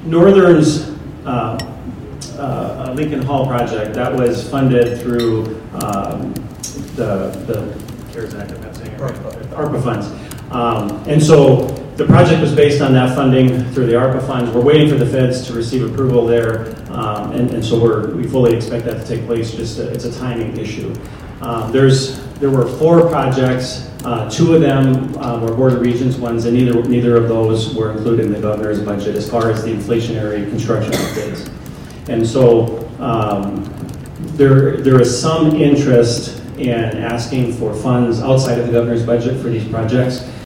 Northern's Lincoln Hall project, that was funded through the CARES Act, if I'm saying it right, ARPA funds. And so the project was based on that funding through the ARPA funds. We're waiting for the feds to receive approval there, and so we fully expect that to take place. Just it's a timing issue. There were 4 projects. 2 of them were Board of Regents ones, and neither of those were included in the governor's budget as far as the inflationary construction updates. And so there is some interest in asking for funds outside of the governor's budget for these projects.